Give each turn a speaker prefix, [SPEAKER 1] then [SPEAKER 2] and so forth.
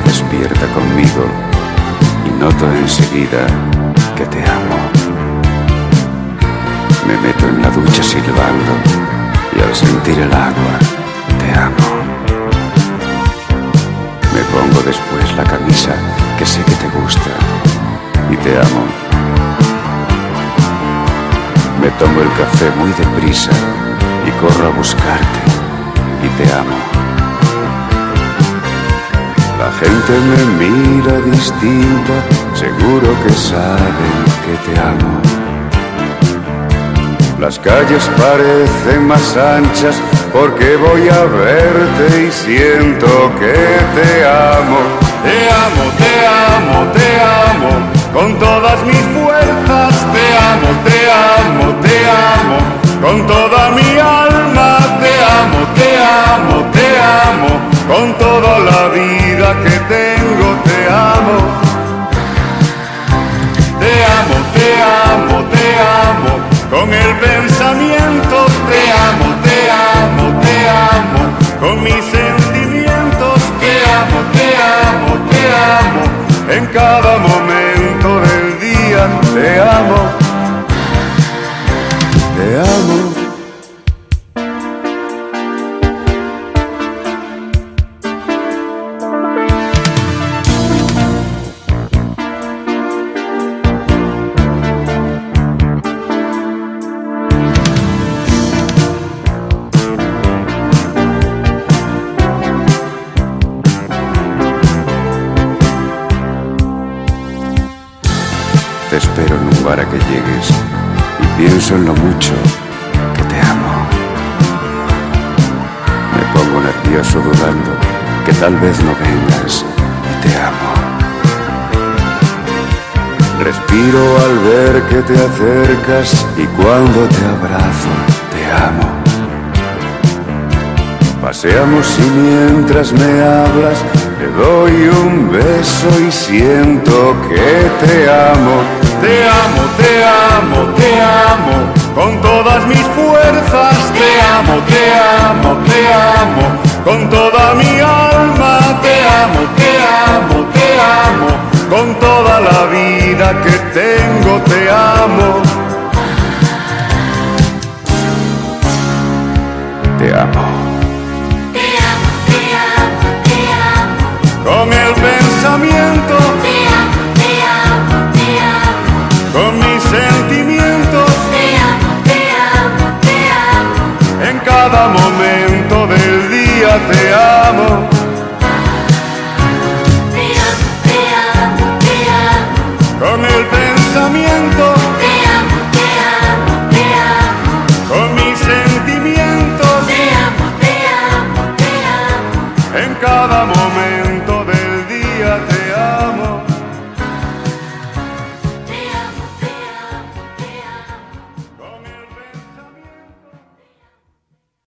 [SPEAKER 1] despierta conmigo y noto enseguida que te amo. Me meto en la ducha silbando y al sentir el agua te amo. Me pongo después la camisa que sé que te gusta y te amo. Me tomo el café muy deprisa y corro a buscarte y te amo. La gente me mira distinta, seguro que saben que te amo. Las calles parecen más anchas porque voy a verte y siento que te amo. Te amo, te amo, te amo, con todas mis fuerzas. Te amo, te amo, te amo, con toda mi alma. Te amo, te amo, te amo, con toda la vida que tengo. Te amo. Te amo, te amo, te amo, con el pensamiento. Te amo, te amo, te amo, con mis sentimientos. Te amo, te amo, te amo, en cada momento del día. Te amo, te amo. Te espero en un bar a que llegues y pienso en lo mucho que te amo. Me pongo nervioso dudando que tal vez no vengas y te amo. Respiro al ver que te acercas y cuando te abrazo te amo. Paseamos y mientras me hablas te doy un beso y siento que te amo. Te amo, te amo, te amo, con todas mis fuerzas. Te amo, te amo, te amo, con toda mi alma. Te amo, te amo, te amo, con toda la vida que tengo. Te amo. Te amo. Con el pensamiento,
[SPEAKER 2] te amo, te amo, te amo,
[SPEAKER 1] con mis sentimientos,
[SPEAKER 2] te amo, te amo, te amo,
[SPEAKER 1] en cada momento del día. Te amo.
[SPEAKER 2] te amo, te amo, te amo,
[SPEAKER 1] Con el pensamiento,
[SPEAKER 2] te amo, te amo, te amo,
[SPEAKER 1] con mis sentimientos,
[SPEAKER 2] te amo, te amo, te amo,
[SPEAKER 1] en cada momento.